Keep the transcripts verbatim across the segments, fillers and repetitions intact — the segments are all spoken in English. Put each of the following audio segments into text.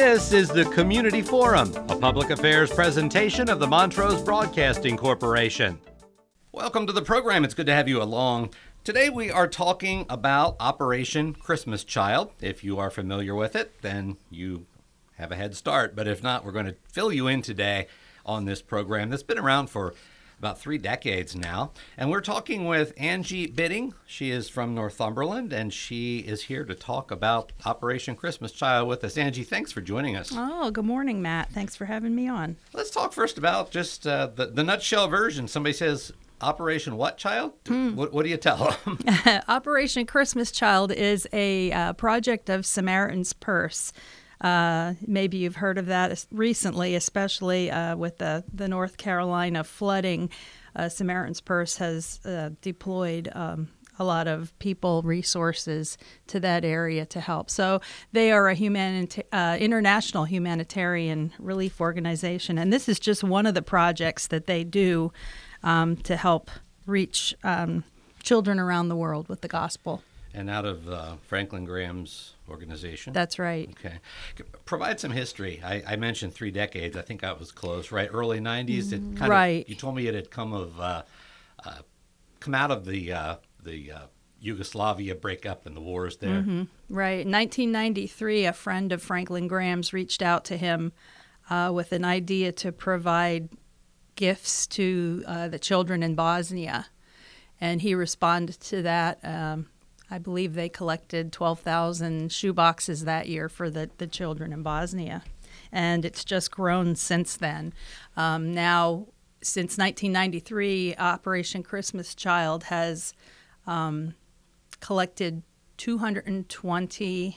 This is the Community Forum, a public affairs presentation of the Montrose Broadcasting Corporation. Welcome to the program. It's good to have you along. Today we are talking about Operation Christmas Child. If you are familiar with it, then you have a head start. But if not, we're going to fill you in today on this program that's been around for about three decades now. And we're talking with Angie Bidding. She is from Northumberland, and she is here to talk about Operation Christmas Child with us. Angie, thanks for joining us. Oh, good morning, Matt. Thanks for having me on. Let's talk first about just uh, the, the nutshell version. Somebody says, Operation what, child? Hmm. What, what do you tell them? Operation Christmas Child is a uh, project of Samaritan's Purse. Uh, maybe you've heard of that recently, especially uh, with the, the North Carolina flooding. Uh, Samaritan's Purse has uh, deployed um, a lot of people, resources to that area to help. So they are a humanita- uh, international humanitarian relief organization, and this is just one of the projects that they do um, to help reach um, children around the world with the gospel. And out of uh, Franklin Graham's organization? That's right. Okay. Provide some history. I, I mentioned three decades. I think I was close, right? Early nineties. It kind right. Of, you told me it had come of uh, uh, come out of the uh, the uh, Yugoslavia breakup and the wars there. Mm-hmm. Right. In nineteen ninety-three, a friend of Franklin Graham's reached out to him uh, with an idea to provide gifts to uh, the children in Bosnia, and he responded to that. Um, I believe they collected twelve thousand shoe boxes that year for the, the children in Bosnia. And it's just grown since then. Um, now, since nineteen ninety-three, Operation Christmas Child has um, collected two hundred twenty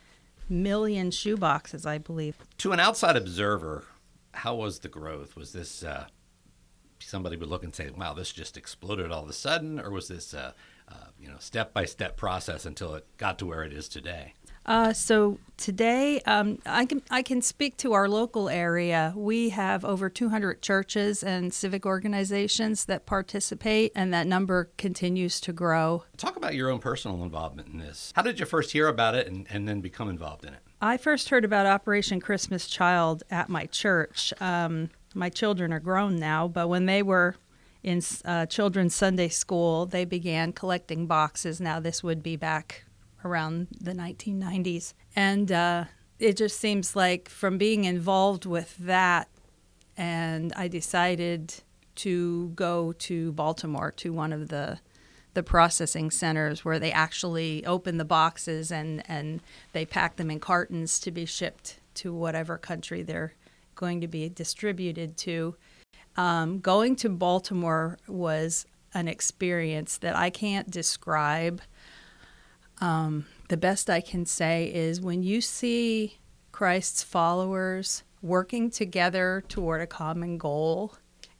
million shoe boxes, I believe. To an outside observer, how was the growth? Was this uh, somebody would look and say, wow, this just exploded all of a sudden? Or was this uh, Uh, you know, step-by-step process until it got to where it is today? Uh, so today, um, I can I can speak to our local area. We have over two hundred churches and civic organizations that participate, and that number continues to grow. Talk about your own personal involvement in this. How did you first hear about it and, and then become involved in it? I first heard about Operation Christmas Child at my church. Um, my children are grown now, but when they were in uh, children's Sunday school, they began collecting boxes. Now this would be back around the nineteen nineties. And uh, it just seems like from being involved with that, and I decided to go to Baltimore to one of the the processing centers where they actually open the boxes and, and they pack them in cartons to be shipped to whatever country they're going to be distributed to. Um, going to Baltimore was an experience that I can't describe. Um, the best I can say is when you see Christ's followers working together toward a common goal,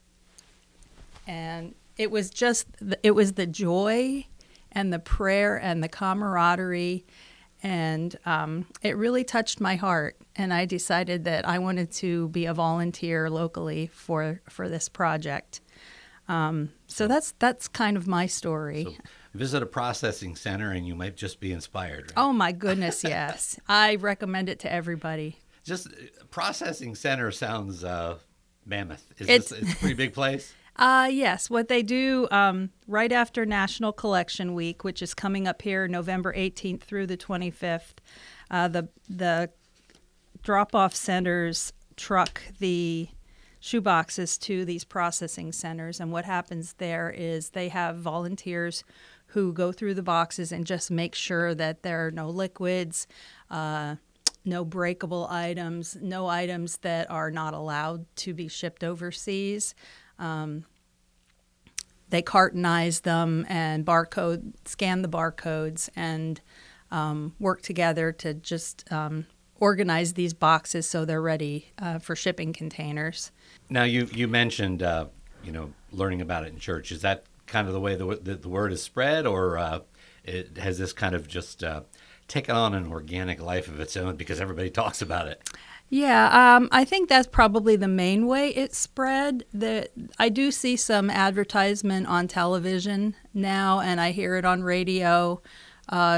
and it was just, it was the joy and the prayer and the camaraderie, and um, it really touched my heart. And I decided that I wanted to be a volunteer locally for, for this project. Um, so that's that's kind of my story. So visit a processing center and you might just be inspired, right? Oh, my goodness, yes. I recommend it to everybody. Just processing center sounds uh, mammoth. Is It's, this it's a pretty big place? Uh, yes, what they do um, right after National Collection Week, which is coming up here November eighteenth through the twenty-fifth, uh, the the drop-off centers truck the shoe boxes to these processing centers. And what happens there is they have volunteers who go through the boxes and just make sure that there are no liquids, uh, no breakable items, no items that are not allowed to be shipped overseas. Um, they cartonize them and barcode, scan the barcodes, and um, work together to just um, organize these boxes so they're ready uh, for shipping containers. Now, you, you mentioned, uh, you know, learning about it in church. Is that kind of the way the, the, the word is spread, or uh, it, has this kind of just uh, taken on an organic life of its own because everybody talks about it? Yeah, um, I think that's probably the main way it spread. The, I do see some advertisement on television now, and I hear it on radio. Uh,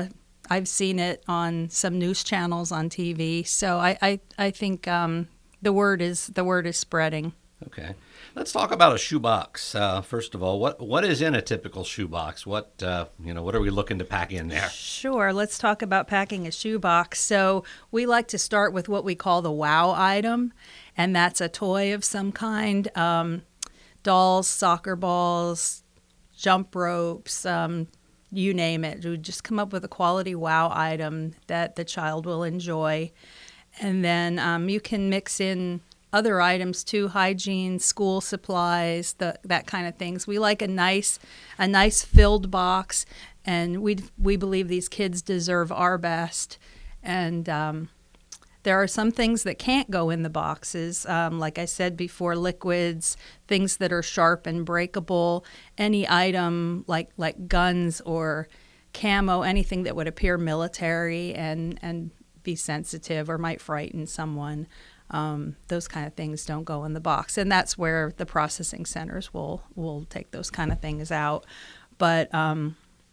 I've seen it on some news channels on T V. So I I, I think um, the word is the word is spreading. Okay. Let's talk about a shoebox. Uh, first of all, what what is in a typical shoebox? What uh, you know, what are we looking to pack in there? Sure. Let's talk about packing a shoebox. So we like to start with what we call the wow item, and that's a toy of some kind. Um, dolls, soccer balls, jump ropes, um, you name it. We just come up with a quality wow item that the child will enjoy. And then um, you can mix in other items too, hygiene, school supplies, the, that kind of things. We like a nice, a nice filled box, and we we believe these kids deserve our best. And um, there are some things that can't go in the boxes, um, like I said before, liquids, things that are sharp and breakable, any item like like guns or camo, anything that would appear military and and be sensitive or might frighten someone. Um, those kind of things don't go in the box, and that's where the processing centers will will take those kind of things out. But um,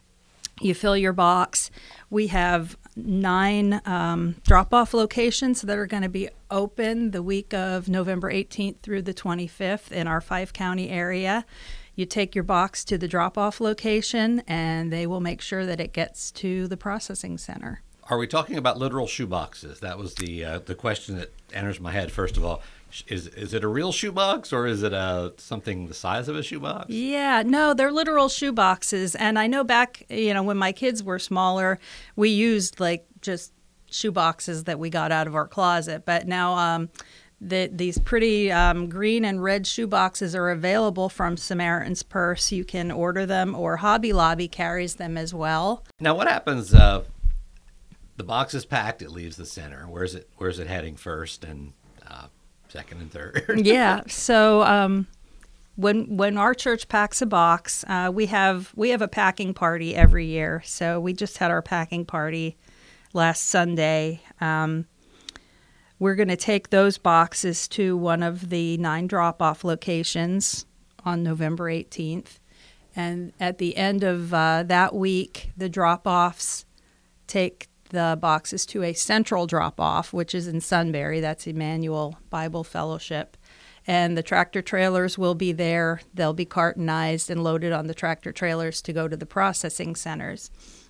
you fill your box. We have nine um, drop-off locations that are going to be open the week of November eighteenth through the twenty-fifth in our five-county area. You take your box to the drop-off location, and they will make sure that it gets to the processing center. Are we talking about literal shoeboxes? That was the uh, the question that enters my head. First of all, is is it a real shoebox or is it a something the size of a shoebox? Yeah, no, they're literal shoeboxes. And I know back, you know, when my kids were smaller, we used like just shoeboxes that we got out of our closet. But now um, the, these pretty um, green and red shoeboxes are available from Samaritan's Purse. You can order them, or Hobby Lobby carries them as well. Now, what happens? Uh, The box is packed. It leaves the center. Where's it? Where's it heading first and uh, second and third? Yeah. So um, when when our church packs a box, uh, we have we have a packing party every year. So we just had our packing party last Sunday. Um, we're going to take those boxes to one of the nine drop-off locations on November eighteenth, and at the end of uh, that week, the drop-offs take the boxes to a central drop-off, which is in Sunbury. That's Emmanuel Bible Fellowship. And the tractor trailers will be there. They'll be cartonized and loaded on the tractor trailers to go to the processing centers.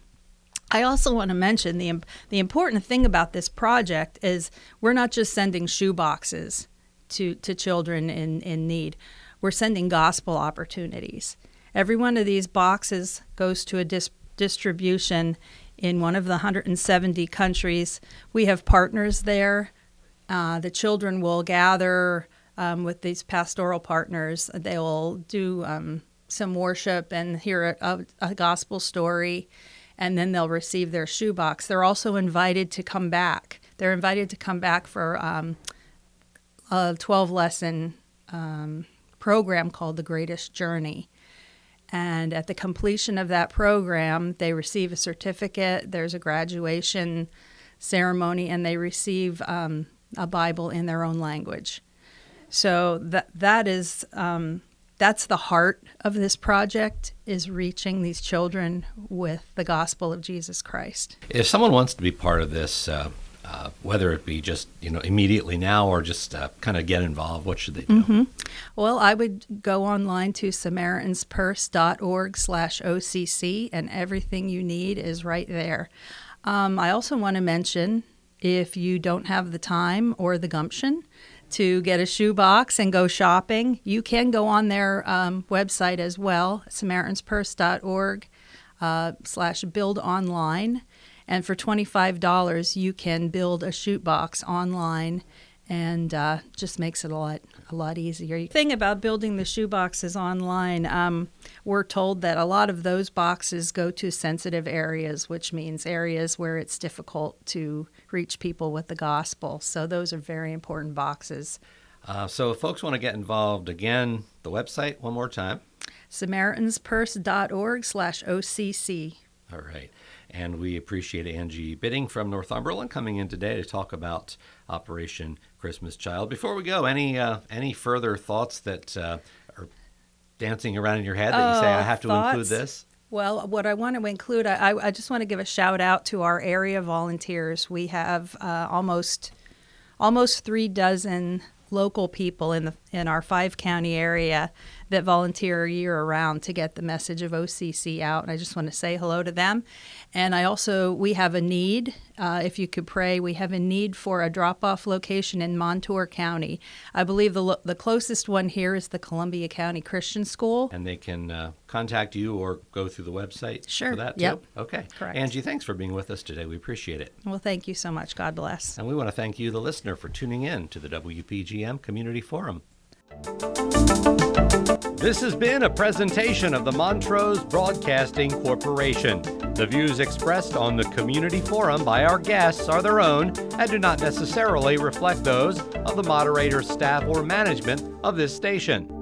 I also want to mention the the important thing about this project is we're not just sending shoe boxes to, to children in, in need. We're sending gospel opportunities. Every one of these boxes goes to a dis- distribution in one of the one hundred seventy countries. We have partners there. Uh, the children will gather um, with these pastoral partners. They will do um, some worship and hear a, a gospel story, and then they'll receive their shoebox. They're also invited to come back. They're invited to come back for um, a twelve-lesson um, program called The Greatest Journey. And at the completion of that program, they receive a certificate, there's a graduation ceremony, and they receive um, a Bible in their own language. So that that is um, that's the heart of this project, is reaching these children with the gospel of Jesus Christ. If someone wants to be part of this, uh, uh, whether it be just you know immediately now or just uh, kind of get involved, what should they do? Mm-hmm. Well, I would go online to samaritanspurse.org slash OCC, and everything you need is right there. Um, I also want to mention, if you don't have the time or the gumption to get a shoebox and go shopping, you can go on their um, website as well, samaritanspurse.org uh, slash build online. And for twenty-five dollars, you can build a shoebox online, and uh, just makes it a lot a lot easier. The thing about building the shoeboxes online, um, we're told that a lot of those boxes go to sensitive areas, which means areas where it's difficult to reach people with the gospel. So those are very important boxes. Uh, so if folks want to get involved, again, the website one more time. samaritanspurse.org slash OCC. All right. And we appreciate Angie Bidding from Northumberland coming in today to talk about Operation Christmas Child. Before we go, any uh, any further thoughts that uh, are dancing around in your head that oh, you say, I have to thoughts? include this? Well, what I want to include, I, I just want to give a shout out to our area volunteers. We have uh, almost almost three dozen local people in the in our five county area that volunteer year round to get the message of O C C out. And I just want to say hello to them. And I also, we have a need, uh, if you could pray, we have a need for a drop-off location in Montour County. I believe the lo- the closest one here is the Columbia County Christian School. And they can uh, contact you or go through the website Sure. for that, Yep. too? Okay. Correct. Angie, thanks for being with us today. We appreciate it. Well, thank you so much. God bless. And we want to thank you, the listener, for tuning in to the W P G M Community Forum. This has been a presentation of the Montrose Broadcasting Corporation. The views expressed on the Community Forum by our guests are their own and do not necessarily reflect those of the moderator, staff, or management of this station.